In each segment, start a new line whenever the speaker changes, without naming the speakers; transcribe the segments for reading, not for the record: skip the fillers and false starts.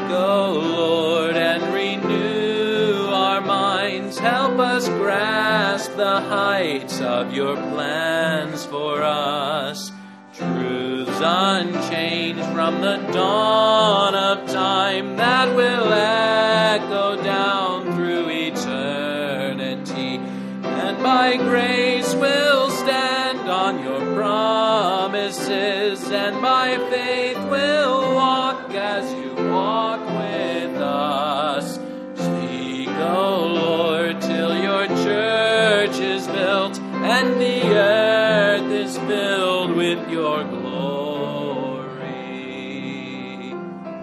O Lord, and renew our minds. Help us grasp the heights of your plans for us. Truths unchanged from the dawn of time that will echo down through eternity, and by grace will stand on your promises, and by faith will walk as you walk with us. Speak, O Lord, till your church is built and the earth is filled with your glory.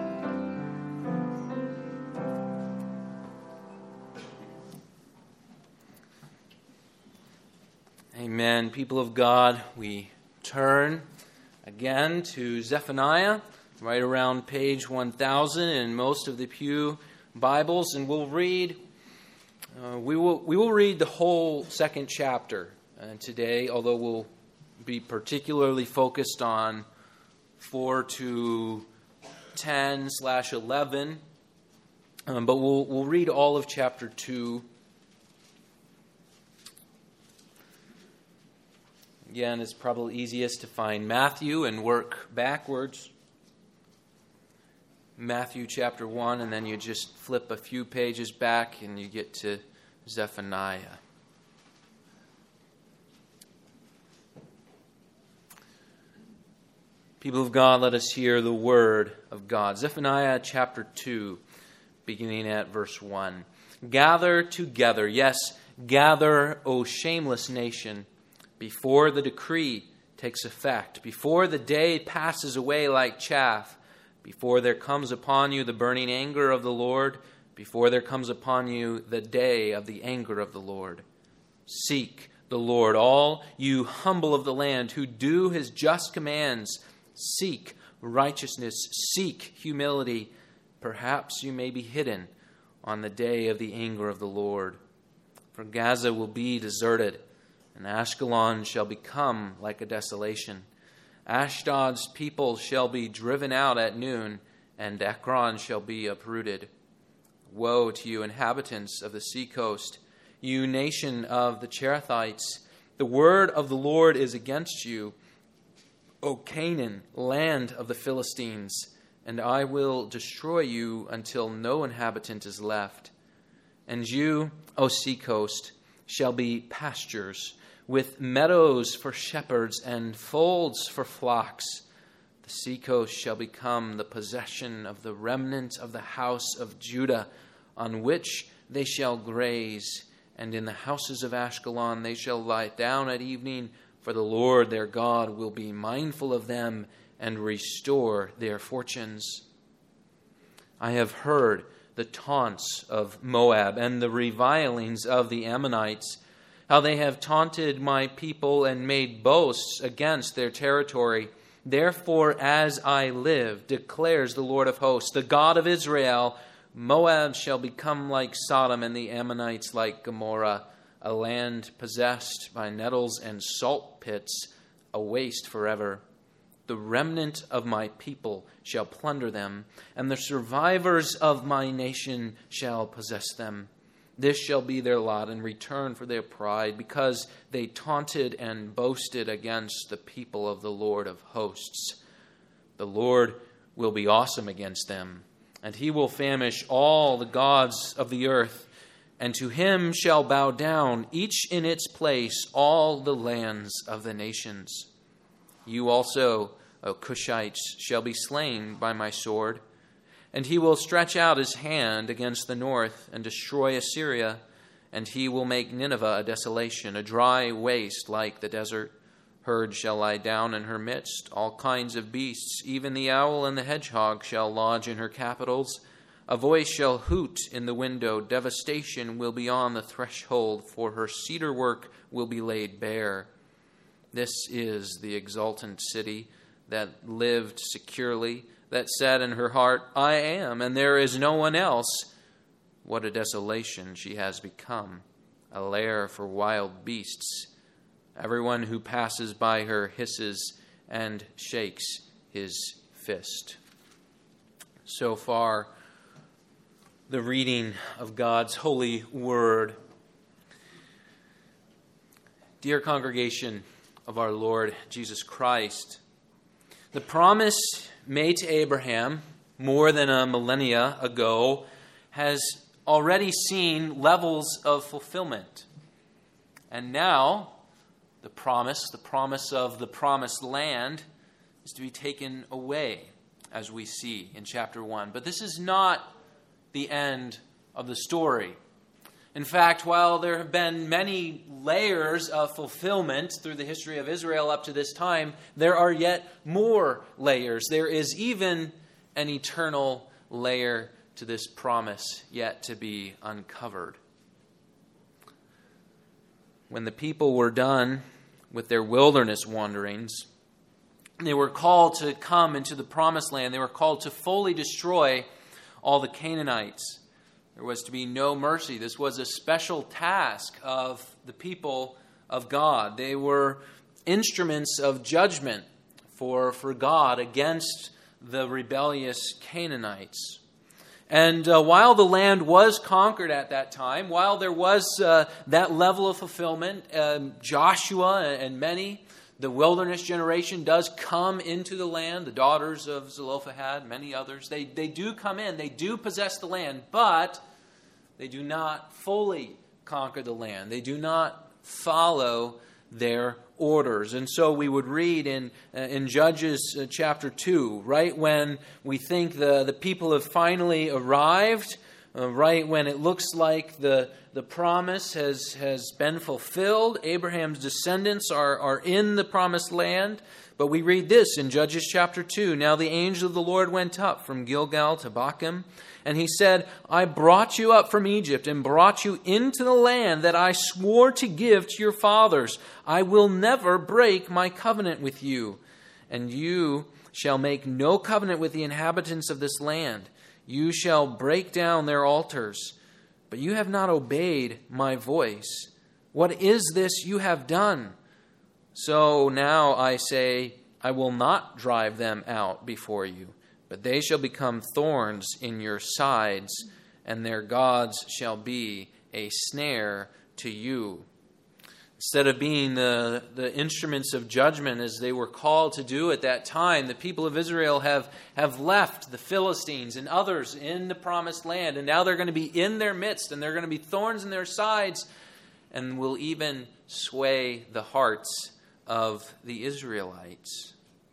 Amen. People of God, we turn again to Zephaniah, right around page 1000 in most of the Pew Bibles, and we'll read. We will read the whole second chapter today, although we'll be particularly focused on 4 to 10/11. But we'll read all of chapter 2. Again, it's probably easiest to find Matthew and work backwards. Matthew chapter 1, and then you just flip a few pages back and you get to Zephaniah. People of God, let us hear the word of God. Zephaniah chapter 2, beginning at verse 1. Gather together, yes, gather, O shameless nation, before the decree takes effect, before the day passes away like chaff, before there comes upon you the burning anger of the Lord, before there comes upon you the day of the anger of the Lord. Seek the Lord, all you humble of the land who do his just commands. Seek righteousness, seek humility. Perhaps you may be hidden on the day of the anger of the Lord. For Gaza will be deserted, and Ashkelon shall become like a desolation. Ashdod's people shall be driven out at noon, and Ekron shall be uprooted. Woe to you, inhabitants of the seacoast, you nation of the Cherethites. The word of the Lord is against you, O Canaan, land of the Philistines, and I will destroy you until no inhabitant is left. And you, O seacoast, shall be pastures, with meadows for shepherds and folds for flocks. The seacoast shall become the possession of the remnant of the house of Judah, on which they shall graze. And in the houses of Ashkelon they shall lie down at evening, for the Lord their God will be mindful of them and restore their fortunes. I have heard the taunts of Moab and the revilings of the Ammonites, how they have taunted my people and made boasts against their territory. Therefore, as I live, declares the Lord of hosts, the God of Israel, Moab shall become like Sodom and the Ammonites like Gomorrah, a land possessed by nettles and salt pits, a waste forever. The remnant of my people shall plunder them, and the survivors of my nation shall possess them. This shall be their lot in return for their pride, because they taunted and boasted against the people of the Lord of hosts. The Lord will be awesome against them, and he will famish all the gods of the earth, and to him shall bow down, each in its place, all the lands of the nations. You also, O Cushites, shall be slain by my sword. And he will stretch out his hand against the north and destroy Assyria, and he will make Nineveh a desolation, a dry waste like the desert. Herds shall lie down in her midst, all kinds of beasts, even the owl and the hedgehog shall lodge in her capitals. A voice shall hoot in the window, devastation will be on the threshold, for her cedar work will be laid bare. This is the exultant city that lived securely, that said in her heart, I am, and there is no one else. What a desolation she has become, a lair for wild beasts. Everyone who passes by her hisses and shakes his fist. So far the reading of God's holy word. Dear congregation of our Lord Jesus Christ, the promise made to Abraham more than a millennia ago has already seen levels of fulfillment. And now, the promise of the promised land is to be taken away, as we see in chapter 1. But this is not the end of the story. In fact, while there have been many layers of fulfillment through the history of Israel up to this time, there are yet more layers. There is even an eternal layer to this promise yet to be uncovered. When the people were done with their wilderness wanderings, they were called to come into the promised land. They were called to fully destroy all the Canaanites. There was to be no mercy. This was a special task of the people of God. They were instruments of judgment for God against the rebellious Canaanites. And while the land was conquered at that time, while there was that level of fulfillment, Joshua and many, the wilderness generation does come into the land. The daughters of Zelophehad, many others, they do come in. They do possess the land, but they do not fully conquer the land. They do not follow their orders. And so we would read in Judges chapter 2, right when we think the people have finally arrived, right when it looks like the promise has been fulfilled, Abraham's descendants are in the promised land. But we read this in Judges chapter 2. Now the angel of the Lord went up from Gilgal to Bochim, and he said, I brought you up from Egypt and brought you into the land that I swore to give to your fathers. I will never break my covenant with you, and you shall make no covenant with the inhabitants of this land. You shall break down their altars, but you have not obeyed my voice. What is this you have done? So now I say, I will not drive them out before you, but they shall become thorns in your sides, and their gods shall be a snare to you. Instead of being the instruments of judgment as they were called to do at that time, the people of Israel have left the Philistines and others in the promised land, and now they're going to be in their midst, and they're going to be thorns in their sides, and will even sway the hearts of the Israelites.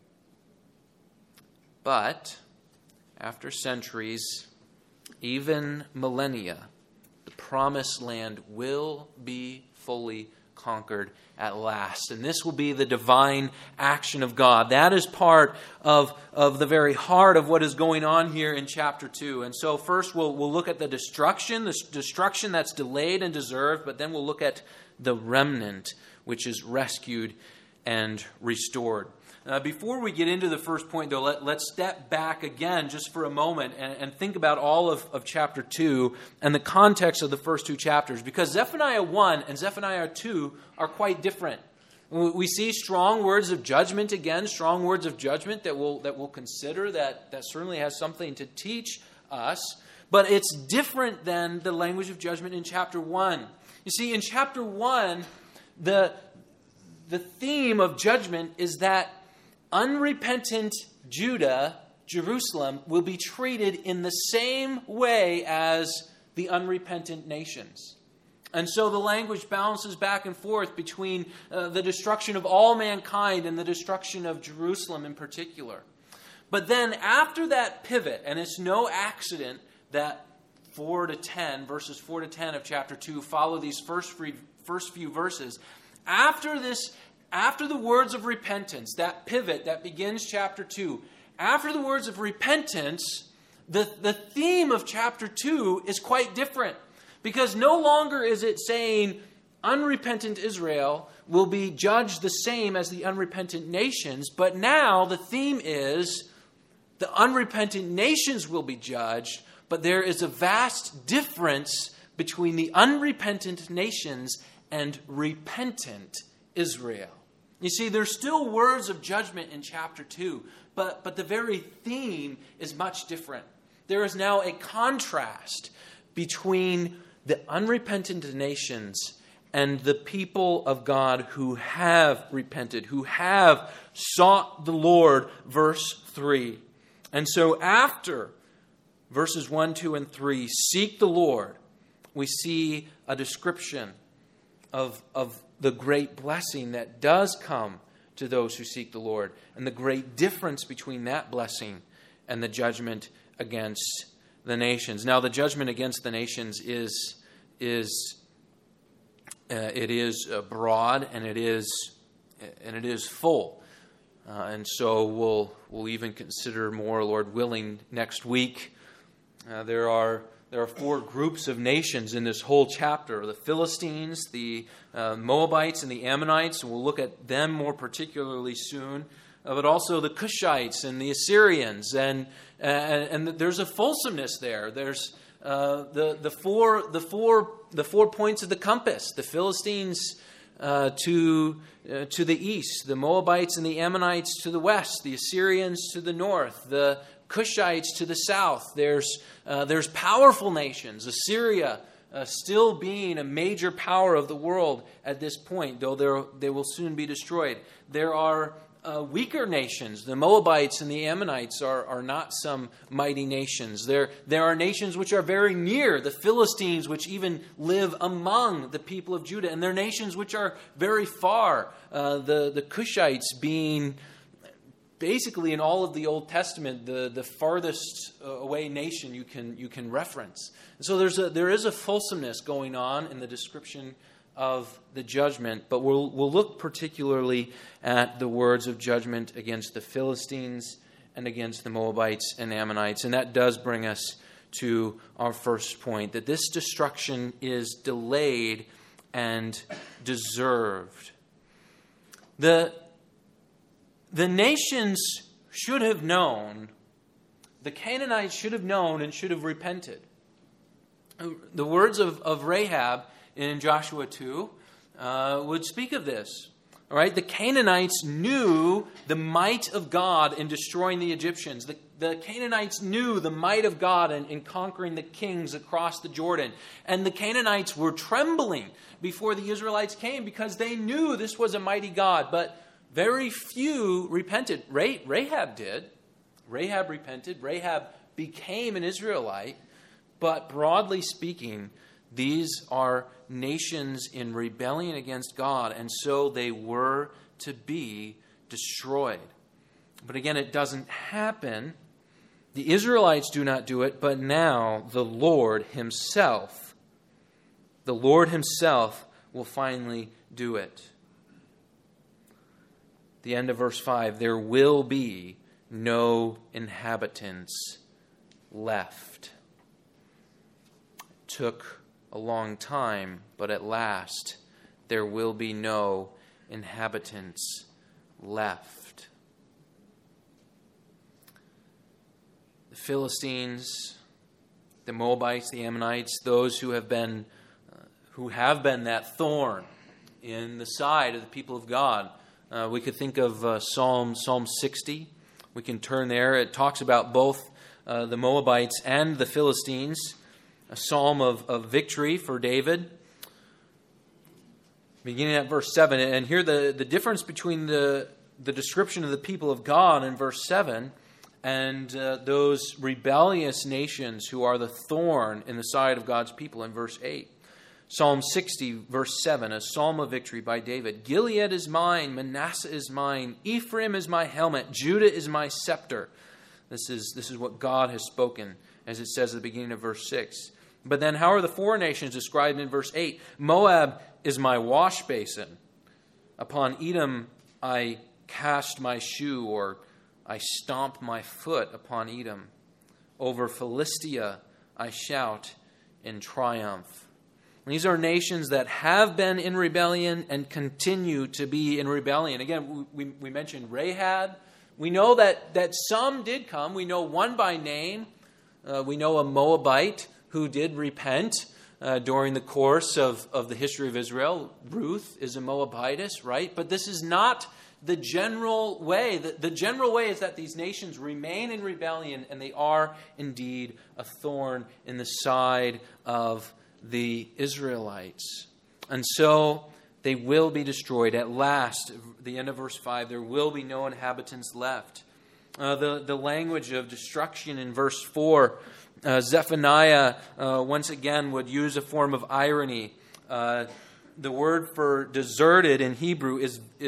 But after centuries, even millennia, the promised land will be fully conquered at last. And this will be the divine action of God. That is part of the very heart of what is going on here in chapter 2. And so first we'll look at the destruction that's delayed and deserved, but then we'll look at the remnant, which is rescued and restored. Before we get into the first point, though, let's step back again just for a moment and think about all of chapter 2 and the context of the first two chapters, because Zephaniah 1 and Zephaniah 2 are quite different. We see strong words of judgment again, strong words of judgment that we'll consider, that certainly has something to teach us, but it's different than the language of judgment in chapter 1. You see, in chapter 1, the theme of judgment is that unrepentant Judah, Jerusalem, will be treated in the same way as the unrepentant nations. And so the language bounces back and forth between the destruction of all mankind and the destruction of Jerusalem in particular. But then after that pivot, and it's no accident that verses 4 to 10 of chapter 2 follow these first few verses. After the words of repentance, that pivot that begins chapter 2, after the words of repentance, the theme of chapter 2 is quite different. Because no longer is it saying unrepentant Israel will be judged the same as the unrepentant nations, but now the theme is the unrepentant nations will be judged, but there is a vast difference between the unrepentant nations and repentant Israel. You see, there's still words of judgment in chapter 2, but the very theme is much different. There is now a contrast between the unrepentant nations and the people of God who have repented, who have sought the Lord, verse 3. And so after verses 1, 2, and 3, seek the Lord, we see a description of the great blessing that does come to those who seek the Lord, and the great difference between that blessing and the judgment against the nations. Now, the judgment against the nations is broad, and it is full, and so we'll even consider more, Lord willing, next week. There are 4 groups of nations in this whole chapter: the Philistines, the Moabites, and the Ammonites. And we'll look at them more particularly soon. But also the Cushites and the Assyrians, and there's a fulsomeness there. There's the four points of the compass: the Philistines to the east, the Moabites and the Ammonites to the west, the Assyrians to the north, the Cushites to the south. There's powerful nations. Assyria still being a major power of the world at this point, though they will soon be destroyed. There are weaker nations. The Moabites and the Ammonites are not some mighty nations. There are nations which are very near, the Philistines, which even live among the people of Judah, and there are nations which are very far, the Cushites being basically in all of the Old Testament the farthest away nation you can reference. And so there is a fulsomeness going on in the description of the judgment, but we'll look particularly at the words of judgment against the Philistines and against the Moabites and Ammonites. And that does bring us to our first point, that this destruction is delayed and deserved. The nations should have known, the Canaanites should have known and should have repented. The words of Rahab in Joshua 2 would speak of this. All right, the Canaanites knew the might of God in destroying the Egyptians. The Canaanites knew the might of God in conquering the kings across the Jordan. And the Canaanites were trembling before the Israelites came because they knew this was a mighty God. But very few repented. Rahab did. Rahab repented. Rahab became an Israelite. But broadly speaking, these are nations in rebellion against God, and so they were to be destroyed. But again, it doesn't happen. The Israelites do not do it, but now the Lord Himself will finally do it. The end of verse 5, there will be no inhabitants left. It took a long time, but at last there will be no inhabitants left. The Philistines, the Moabites, the Ammonites, those who have been that thorn in the side of the people of God. We could think of Psalm 60. We can turn there. It talks about both the Moabites and the Philistines. A psalm of victory for David. Beginning at verse 7. And here the difference between the description of the people of God in verse 7 and those rebellious nations who are the thorn in the side of God's people in verse 8. Psalm 60, verse 7, a psalm of victory by David. Gilead is mine, Manasseh is mine, Ephraim is my helmet, Judah is my scepter. This is what God has spoken, as it says at the beginning of verse 6. But then how are the four nations described in verse 8? Moab is my wash basin. Upon Edom I cast my shoe, or I stomp my foot upon Edom. Over Philistia I shout in triumph. These are nations that have been in rebellion and continue to be in rebellion. Again, we mentioned Rahab. We know that some did come. We know one by name. We know a Moabite who did repent during the course of the history of Israel. Ruth is a Moabitess, right? But this is not the general way. The general way is that these nations remain in rebellion, and they are indeed a thorn in the side of the Israelites. And so they will be destroyed. At last, the end of verse 5, there will be no inhabitants left. The language of destruction in verse 4, Zephaniah once again would use a form of irony. The word for deserted in Hebrew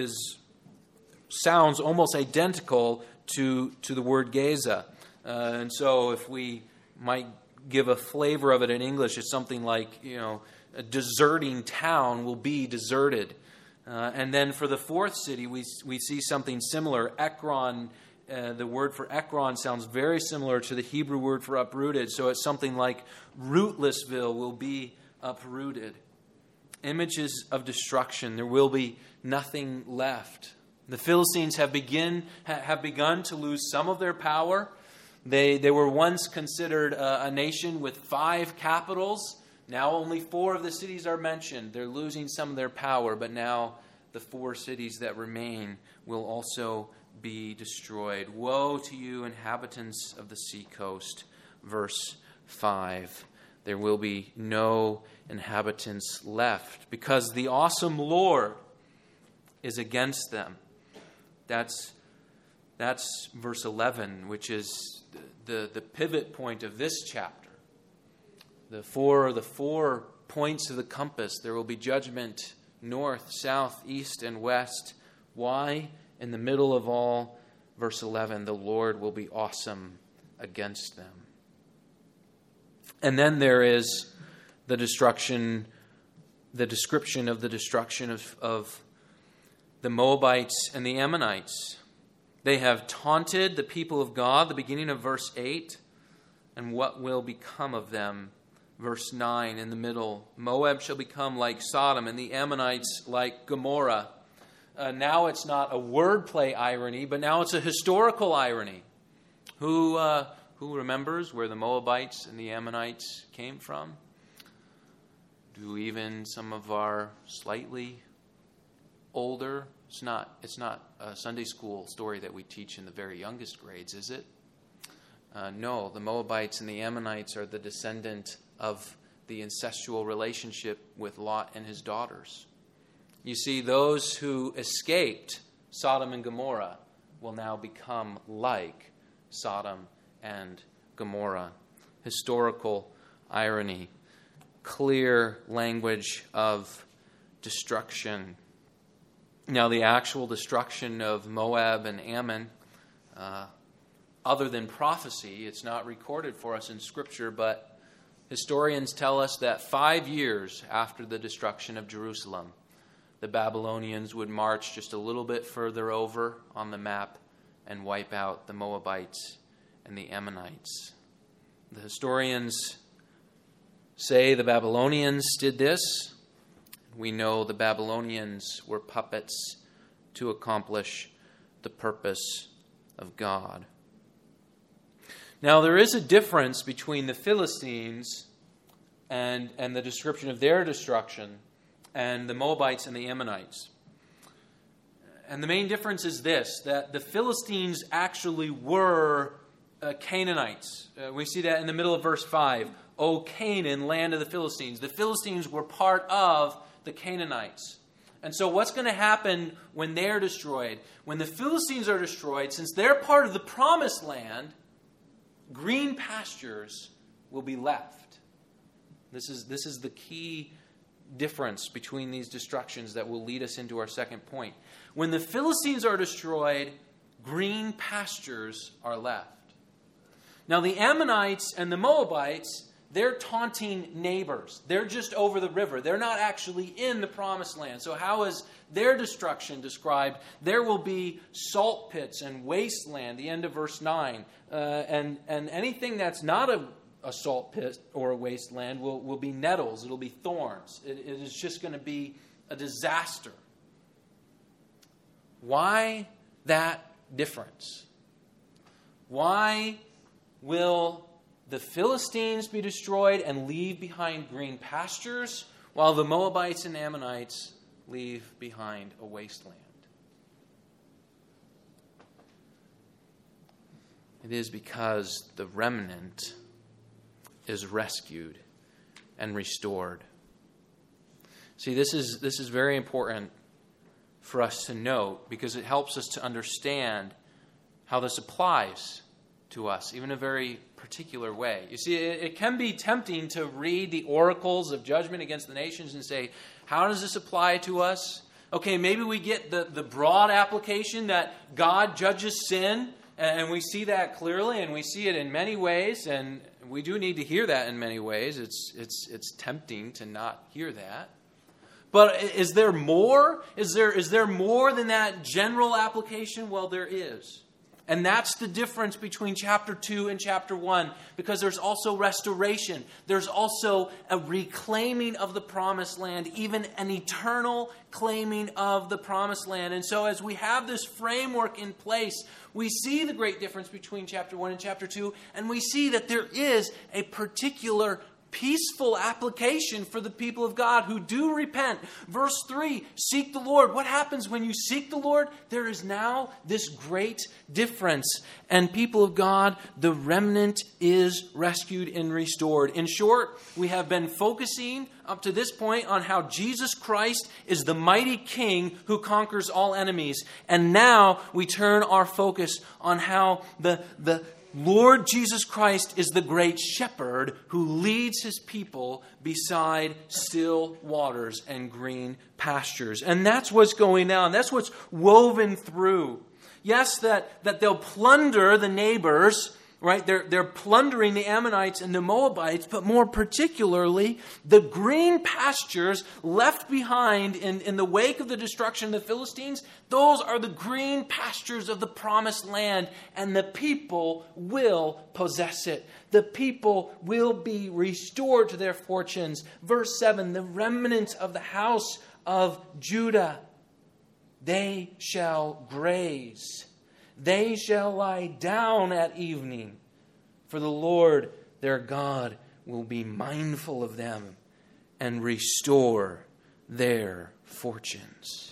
sounds almost identical to the word Gaza. And so if we might give a flavor of it in English, it's something like, a deserting town will be deserted. And then for the fourth city, we see something similar. Ekron, the word for Ekron sounds very similar to the Hebrew word for uprooted. So it's something like Rootlessville will be uprooted. Images of destruction. There will be nothing left. The Philistines have begun to lose some of their power. They were once considered a nation with 5 capitals. Now only 4 of the cities are mentioned. They're losing some of their power, but now the 4 cities that remain will also be destroyed. Woe to you, inhabitants of the seacoast. Verse 5. There will be no inhabitants left because the awesome Lord is against them. That's verse 11, which is the pivot point of this chapter. The four points of the compass. There will be judgment north, south, east, and west. Why? In the middle of all, verse 11, the Lord will be awesome against them. And then there is the description of the destruction of the Moabites and the Ammonites. They have taunted the people of God, the beginning of verse 8, and what will become of them? Verse 9 in the middle. Moab shall become like Sodom, and the Ammonites like Gomorrah. Now it's not a wordplay irony, but now it's a historical irony. Who remembers where the Moabites and the Ammonites came from? Do even some of our slightly older? It's not a Sunday school story that we teach in the very youngest grades, is it? No, the Moabites and the Ammonites are the descendant of the incestual relationship with Lot and his daughters. You see, those who escaped Sodom and Gomorrah will now become like Sodom and Gomorrah. Historical irony. Clear language of destruction. Now, the actual destruction of Moab and Ammon, other than prophecy, it's not recorded for us in Scripture, but historians tell us that 5 years after the destruction of Jerusalem, the Babylonians would march just a little bit further over on the map and wipe out the Moabites and the Ammonites. The historians say the Babylonians did this. We know the Babylonians were puppets to accomplish the purpose of God. Now, there is a difference between the Philistines and the description of their destruction and the Moabites and the Ammonites. And the main difference is this, that the Philistines actually were Canaanites. We see that in the middle of verse 5. O Canaan, land of the Philistines. The Philistines were part of the Canaanites. And so what's going to happen when they're destroyed? When the Philistines are destroyed, since they're part of the promised land, green pastures will be left. This is the key difference between these destructions that will lead us into our second point. When the Philistines are destroyed, green pastures are left. Now, the Ammonites and the Moabites, they're taunting neighbors. They're just over the river. They're not actually in the promised land. So how is their destruction described? There will be salt pits and wasteland, the end of verse 9. And anything that's not a salt pit or a wasteland will be nettles. It'll be thorns. It is just going to be a disaster. Why that difference? Why will the Philistines be destroyed and leave behind green pastures, while the Moabites and Ammonites leave behind a wasteland? It is because the remnant is rescued and restored. See, this is very important for us to note because it helps us to understand how this applies to us, even in a very particular way. You see, it can be tempting to read the oracles of judgment against the nations and say, how does this apply to us? Okay, maybe we get the broad application that God judges sin, and we see that clearly, and we see it in many ways, and we do need to hear that in many ways. It's tempting to not hear that. But is there more? Is there more than that general application? Well, there is. And that's the difference between chapter 2 and chapter 1, because there's also restoration. There's also a reclaiming of the promised land, even an eternal claiming of the promised land. And so as we have this framework in place, we see the great difference between chapter 1 and chapter 2, and we see that there is a particular peaceful application for the people of God who do repent. Verse 3, seek the Lord. What happens when you seek the Lord? There is now this great difference. And people of God, the remnant is rescued and restored. In short, we have been focusing up to this point on how Jesus Christ is the mighty King who conquers all enemies. And now we turn our focus on how the Lord Jesus Christ is the great shepherd who leads his people beside still waters and green pastures. And that's what's going on. That's what's woven through. Yes, that they'll plunder the neighbors, right? They're plundering the Ammonites and the Moabites, but more particularly, the green pastures left behind in the wake of the destruction of the Philistines, those are the green pastures of the promised land, and the people will possess it. The people will be restored to their fortunes. Verse 7, the remnant of the house of Judah, they shall graze. They shall lie down at evening, for the Lord their God will be mindful of them and restore their fortunes.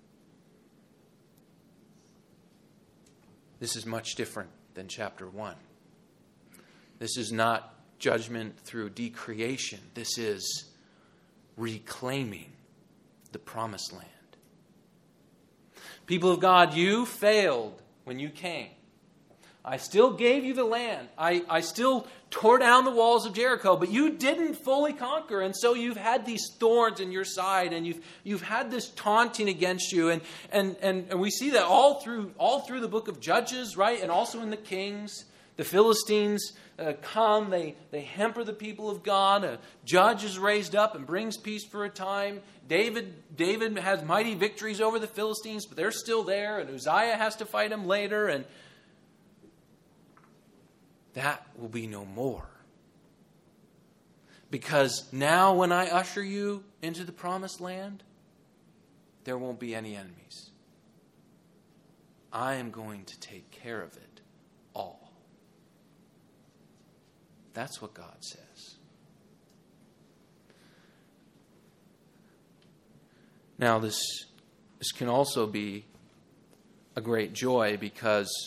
This is much different than chapter 1. This is not judgment through decreation. This is reclaiming the promised land. People of God, you failed when you came. I still gave you the land. I still tore down the walls of Jericho, but you didn't fully conquer, and so you've had these thorns in your side, and you've had this taunting against you, and we see that all through the book of Judges, right, and also in the Kings. The Philistines come, they hamper the people of God. A judge is raised up and brings peace for a time. David has mighty victories over the Philistines, but they're still there, and Uzziah has to fight him later, and that will be no more. Because now when I usher you into the promised land, there won't be any enemies. I am going to take care of it all. That's what God says. Now, this can also be a great joy because,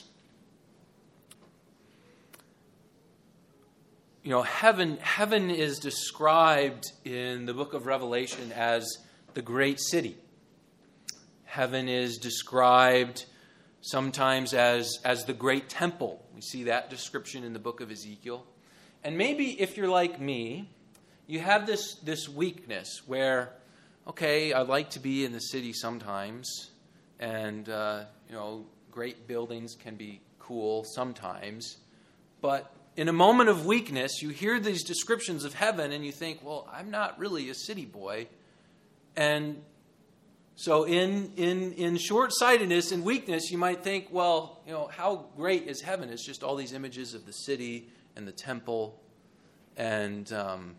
you know, heaven is described in the book of Revelation as the great city. Heaven is described sometimes as the great temple. We see that description in the book of Ezekiel. And maybe if you're like me, you have this weakness where, okay, I like to be in the city sometimes, and great buildings can be cool sometimes, but in a moment of weakness, you hear these descriptions of heaven, and you think, well, I'm not really a city boy, and so in short-sightedness and weakness, you might think, well, how great is heaven? It's just all these images of the city and the temple, and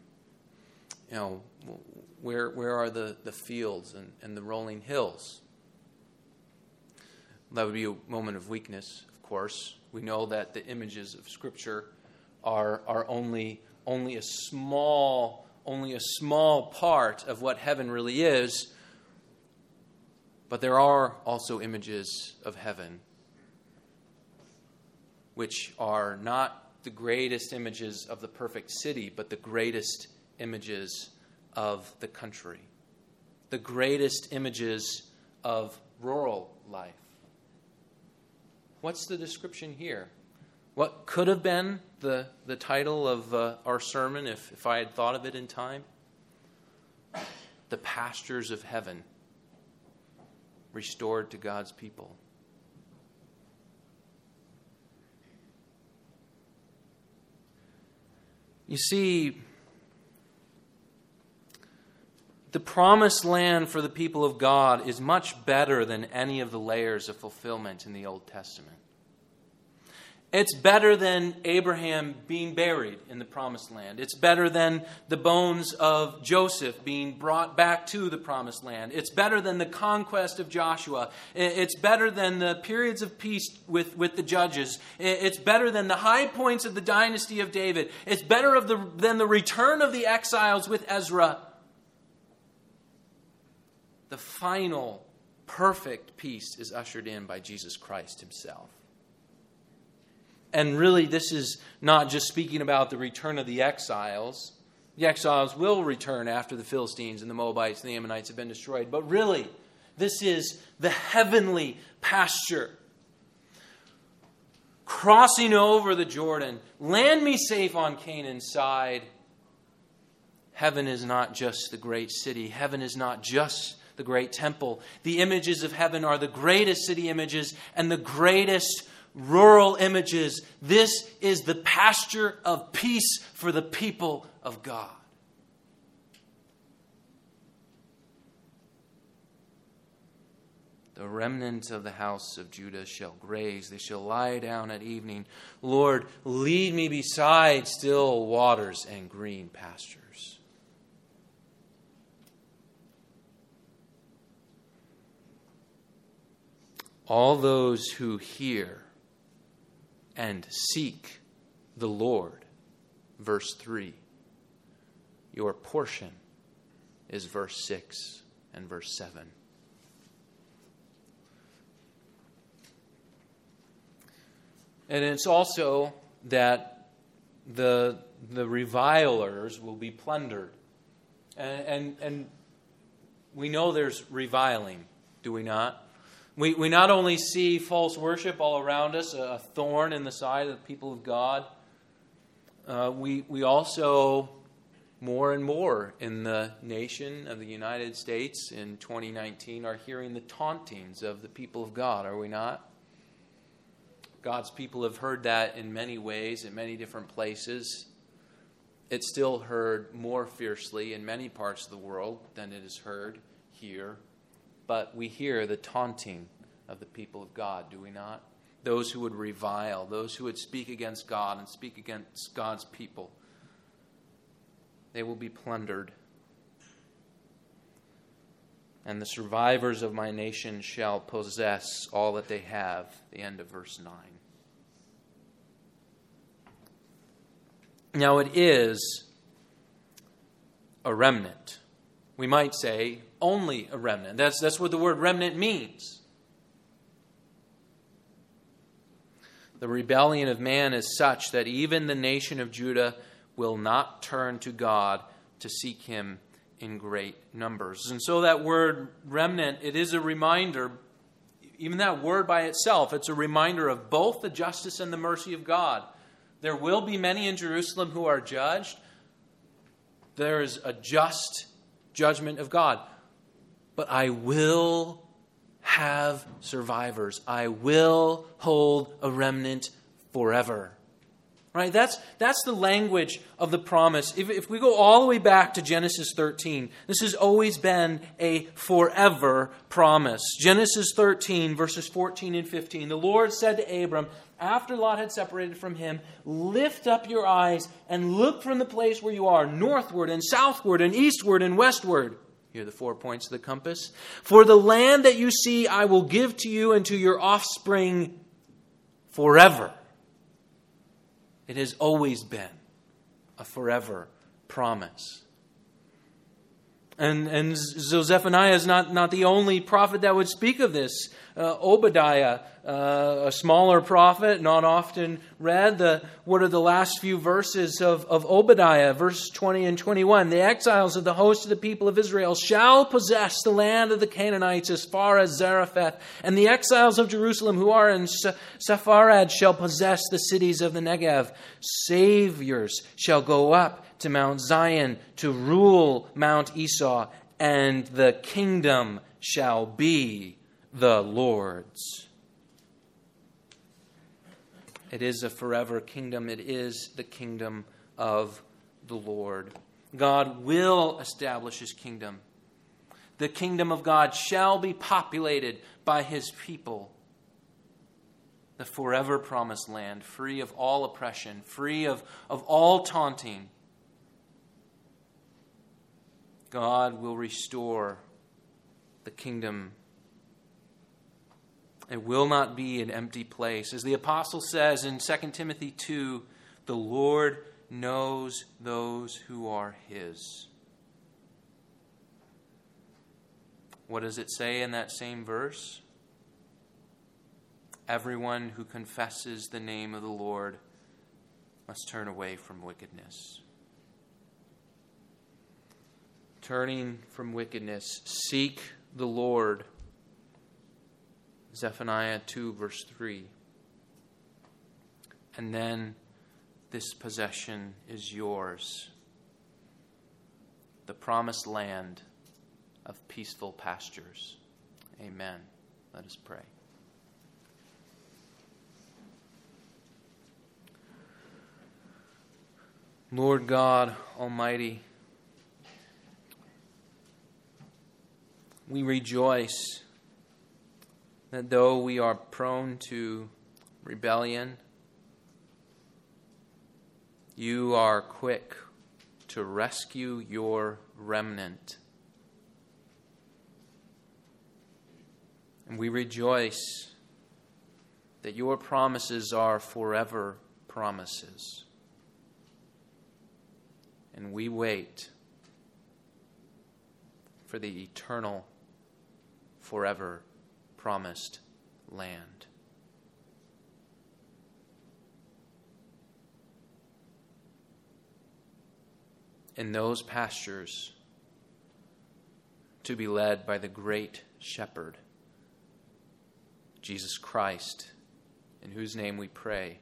where are the fields and the rolling hills? That would be a moment of weakness, of course. We know that the images of Scripture are only a small part of what heaven really is. But there are also images of heaven which are not the greatest images of the perfect city, but the greatest images of the country, the greatest images of rural life. What's the description here? What could have been the title of our sermon if I had thought of it in time? The pastures of heaven restored to God's people. You see, the promised land for the people of God is much better than any of the layers of fulfillment in the Old Testament. It's better than Abraham being buried in the promised land. It's better than the bones of Joseph being brought back to the promised land. It's better than the conquest of Joshua. It's better than the periods of peace with the judges. It's better than the high points of the dynasty of David. It's better than the return of the exiles with Ezra. The final perfect peace is ushered in by Jesus Christ himself. And really, this is not just speaking about the return of the exiles. The exiles will return after the Philistines and the Moabites and the Ammonites have been destroyed. But really, this is the heavenly pasture. Crossing over the Jordan, land me safe on Canaan's side. Heaven is not just the great city. Heaven is not just the great temple. The images of heaven are the greatest city images and the greatest rural images. This is the pasture of peace for the people of God. The remnant of the house of Judah shall graze. They shall lie down at evening. Lord, lead me beside still waters and green pastures. All those who hear and seek the Lord, verse 3. Your portion is verse 6 and verse 7. And it's also that the revilers will be plundered. And we know there's reviling, do we not? We not only see false worship all around us, a thorn in the side of the people of God, we also, more and more in the nation of the United States in 2019, are hearing the tauntings of the people of God, are we not? God's people have heard that in many ways, in many different places. It's still heard more fiercely in many parts of the world than it is heard here. But we hear the taunting of the people of God, do we not? Those who would revile, those who would speak against God and speak against God's people. They will be plundered. And the survivors of my nation shall possess all that they have. The end of verse 9. Now it is a remnant. We might say only a remnant. That's what the word remnant means. The rebellion of man is such that even the nation of Judah will not turn to God to seek him in great numbers. And so that word remnant, it is a reminder, even that word by itself, it's a reminder of both the justice and the mercy of God. There will be many in Jerusalem who are judged. There is a just judgment of God. But I will have survivors. I will hold a remnant forever. Right? That's the language of the promise. If we go all the way back to Genesis 13, this has always been a forever promise. Genesis 13, verses 14 and 15. The Lord said to Abram, after Lot had separated from him, lift up your eyes and look from the place where you are, northward and southward and eastward and westward. Here are the 4 points of the compass. For the land that you see I will give to you and to your offspring forever. It has always been a forever promise. And so Zephaniah is not the only prophet that would speak of this. Obadiah a smaller prophet, not often read. What are the last few verses of Obadiah, verse 20 and 21? The exiles of the host of the people of Israel shall possess the land of the Canaanites as far as Zarephath, and the exiles of Jerusalem who are in Sepharad shall possess the cities of the Negev. Saviors shall go up to Mount Zion to rule Mount Esau, and the kingdom shall be the Lord's. It is a forever kingdom. It is the kingdom of the Lord. God will establish his kingdom. The kingdom of God shall be populated by his people. The forever promised land, free of all oppression, free of all taunting. God will restore the kingdom. It will not be an empty place. As the apostle says in 2 Timothy 2, the Lord knows those who are his. What does it say in that same verse? Everyone who confesses the name of the Lord must turn away from wickedness. Turning from wickedness, seek the Lord. Zephaniah 2, verse 3. And then this possession is yours. The promised land of peaceful pastures. Amen. Let us pray. Lord God Almighty, we rejoice that though we are prone to rebellion, you are quick to rescue your remnant. And we rejoice that your promises are forever promises. And we wait for the eternal, forever promised land. In those pastures, to be led by the great shepherd, Jesus Christ, in whose name we pray.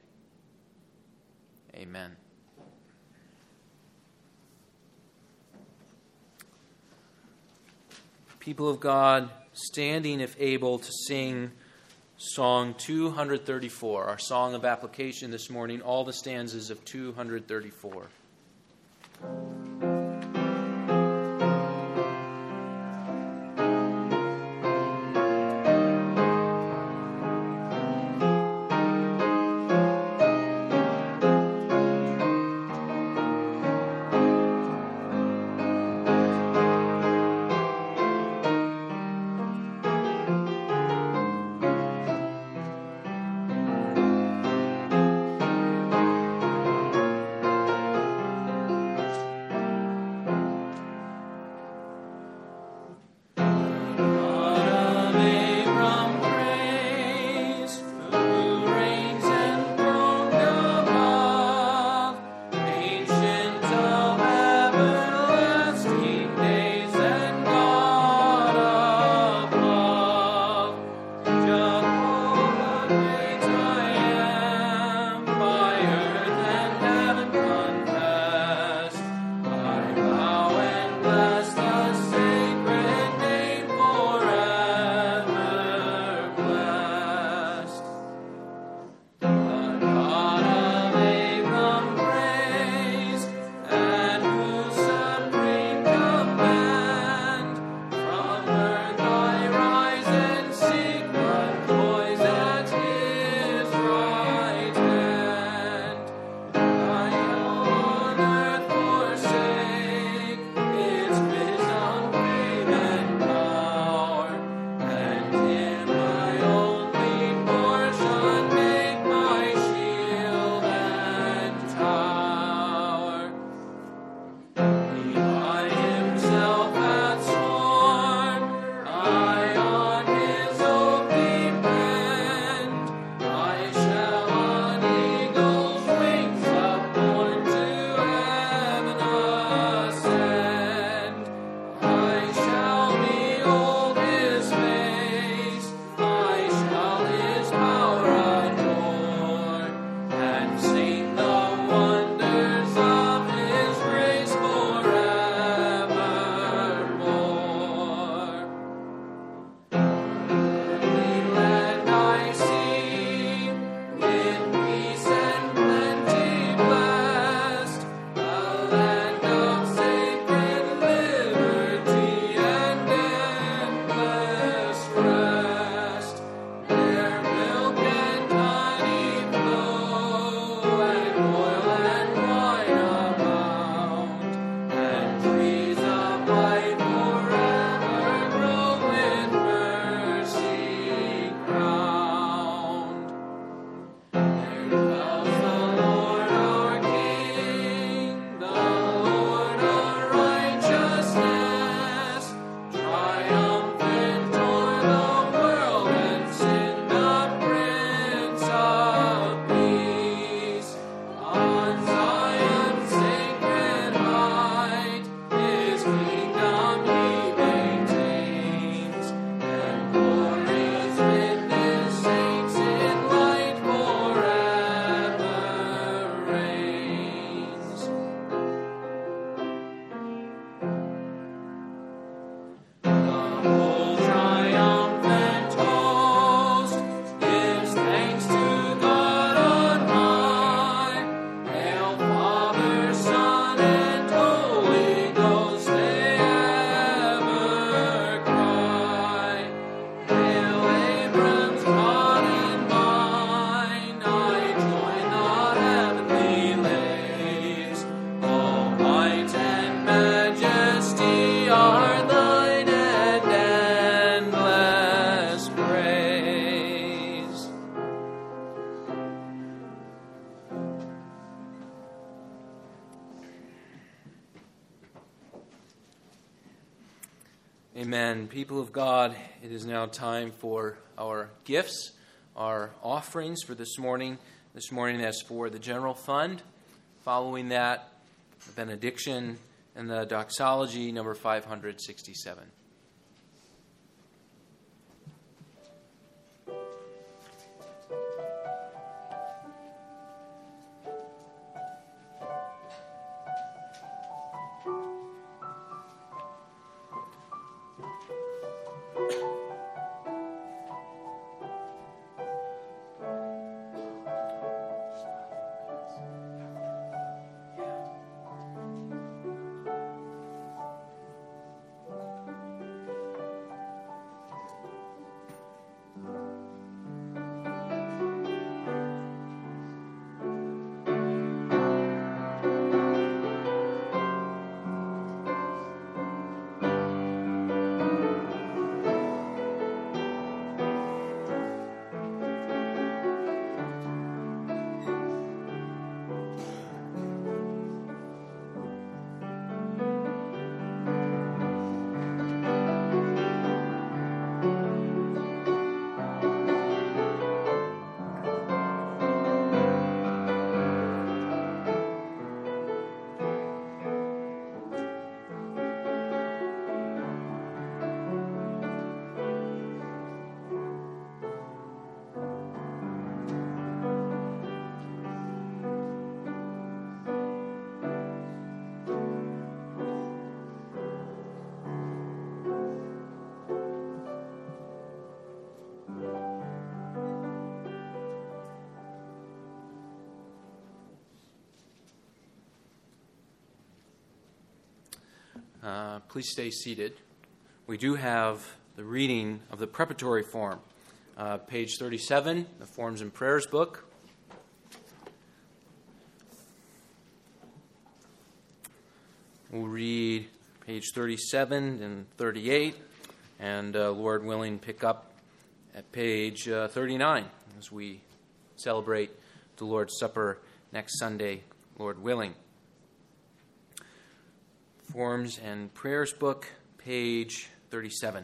Amen. People of God, standing if able to sing Song 234, our song of application this morning, all the stanzas of 234. Amen. People of God, it is now time for our gifts, our offerings for this morning. This morning, that's for the general fund. Following that, the benediction and the doxology, number 567. Please stay seated. We do have the reading of the preparatory form, page 37, the Forms and Prayers book. We'll read page 37 and 38, and Lord willing, pick up at page 39 as we celebrate the Lord's Supper next Sunday, Lord willing. Forms and Prayers book, page 37.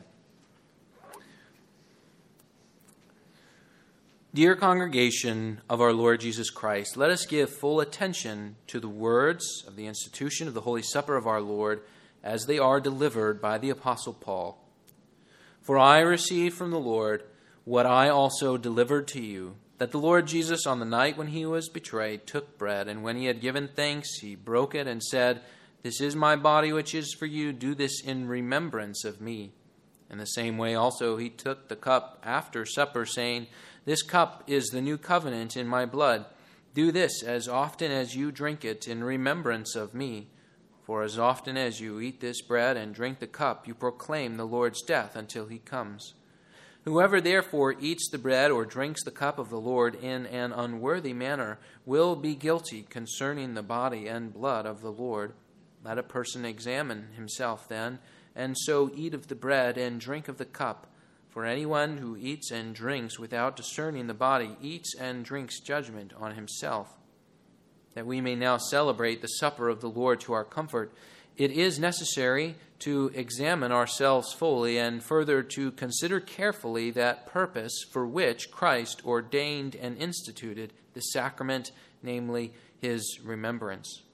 Dear congregation of our Lord Jesus Christ, let us give full attention to the words of the institution of the Holy Supper of our Lord as they are delivered by the Apostle Paul. For I received from the Lord what I also delivered to you, that the Lord Jesus on the night when he was betrayed took bread, and when he had given thanks, he broke it and said, "This is my body which is for you. Do this in remembrance of me." In the same way also he took the cup after supper, saying, "This cup is the new covenant in my blood. Do this as often as you drink it in remembrance of me. For as often as you eat this bread and drink the cup, you proclaim the Lord's death until he comes. Whoever therefore eats the bread or drinks the cup of the Lord in an unworthy manner will be guilty concerning the body and blood of the Lord. Let a person examine himself then, and so eat of the bread and drink of the cup. For anyone who eats and drinks without discerning the body eats and drinks judgment on himself. That we may now celebrate the supper of the Lord to our comfort, it is necessary to examine ourselves fully and further to consider carefully that purpose for which Christ ordained and instituted the sacrament, namely his remembrance.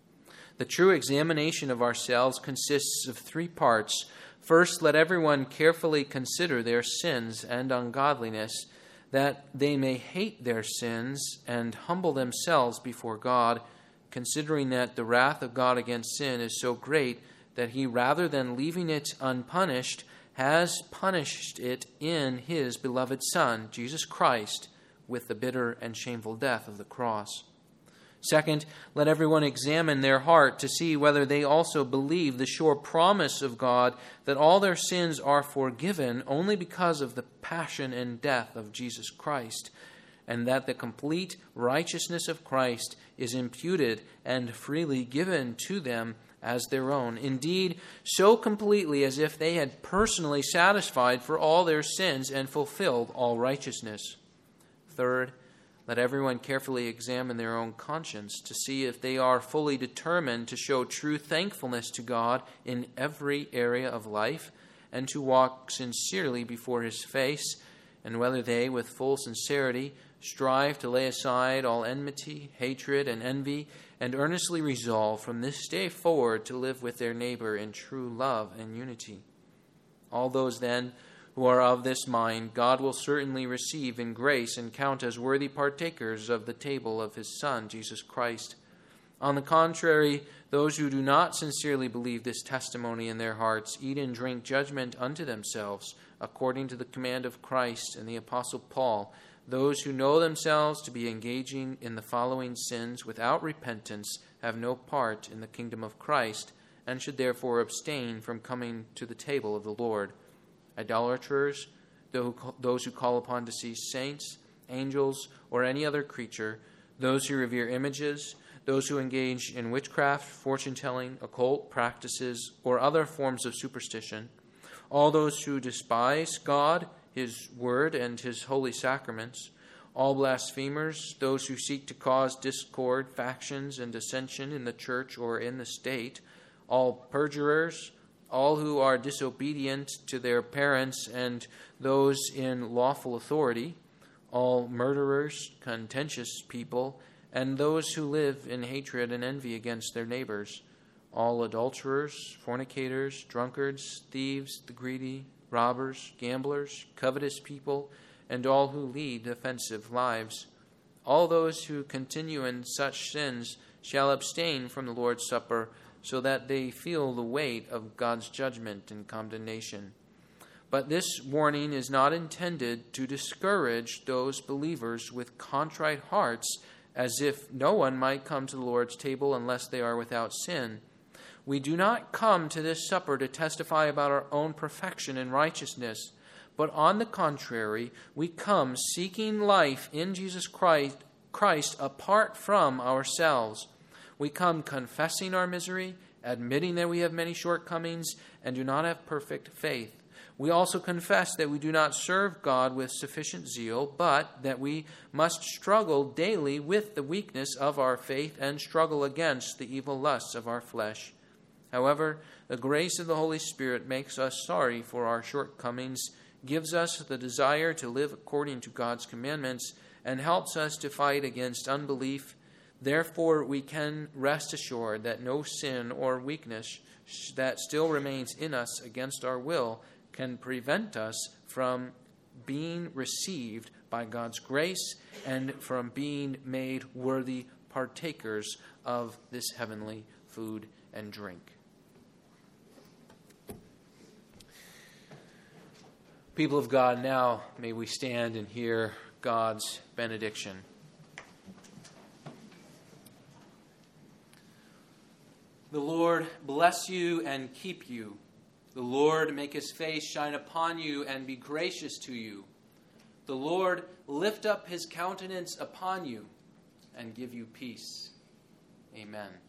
The true examination of ourselves consists of 3 parts. First, let everyone carefully consider their sins and ungodliness, that they may hate their sins and humble themselves before God, considering that the wrath of God against sin is so great that he, rather than leaving it unpunished, has punished it in his beloved Son, Jesus Christ, with the bitter and shameful death of the cross. Second, let everyone examine their heart to see whether they also believe the sure promise of God that all their sins are forgiven only because of the passion and death of Jesus Christ, and that the complete righteousness of Christ is imputed and freely given to them as their own. Indeed, so completely as if they had personally satisfied for all their sins and fulfilled all righteousness. Third, let everyone carefully examine their own conscience to see if they are fully determined to show true thankfulness to God in every area of life and to walk sincerely before his face, and whether they, with full sincerity, strive to lay aside all enmity, hatred, and envy, and earnestly resolve from this day forward to live with their neighbor in true love and unity. All those, then, who are of this mind, God will certainly receive in grace and count as worthy partakers of the table of his Son, Jesus Christ. On the contrary, those who do not sincerely believe this testimony in their hearts eat and drink judgment unto themselves, according to the command of Christ and the Apostle Paul. Those who know themselves to be engaging in the following sins without repentance have no part in the kingdom of Christ, and should therefore abstain from coming to the table of the Lord. Idolaters, those who call upon deceased saints, angels, or any other creature, those who revere images, those who engage in witchcraft, fortune-telling, occult practices, or other forms of superstition, all those who despise God, his word, and his holy sacraments, all blasphemers, those who seek to cause discord, factions, and dissension in the church or in the state, all perjurers, all who are disobedient to their parents and those in lawful authority, all murderers, contentious people, and those who live in hatred and envy against their neighbors, all adulterers, fornicators, drunkards, thieves, the greedy, robbers, gamblers, covetous people, and all who lead offensive lives. All those who continue in such sins shall abstain from the Lord's Supper, so that they feel the weight of God's judgment and condemnation. But this warning is not intended to discourage those believers with contrite hearts, as if no one might come to the Lord's table unless they are without sin. We do not come to this supper to testify about our own perfection and righteousness, but on the contrary, we come seeking life in Jesus Christ apart from ourselves. We come confessing our misery, admitting that we have many shortcomings and do not have perfect faith. We also confess that we do not serve God with sufficient zeal, but that we must struggle daily with the weakness of our faith and struggle against the evil lusts of our flesh. However, the grace of the Holy Spirit makes us sorry for our shortcomings, gives us the desire to live according to God's commandments, and helps us to fight against unbelief. Therefore, we can rest assured that no sin or weakness that still remains in us against our will can prevent us from being received by God's grace and from being made worthy partakers of this heavenly food and drink. People of God, now may we stand and hear God's benediction. The Lord bless you and keep you. The Lord make his face shine upon you and be gracious to you. The Lord lift up his countenance upon you and give you peace. Amen.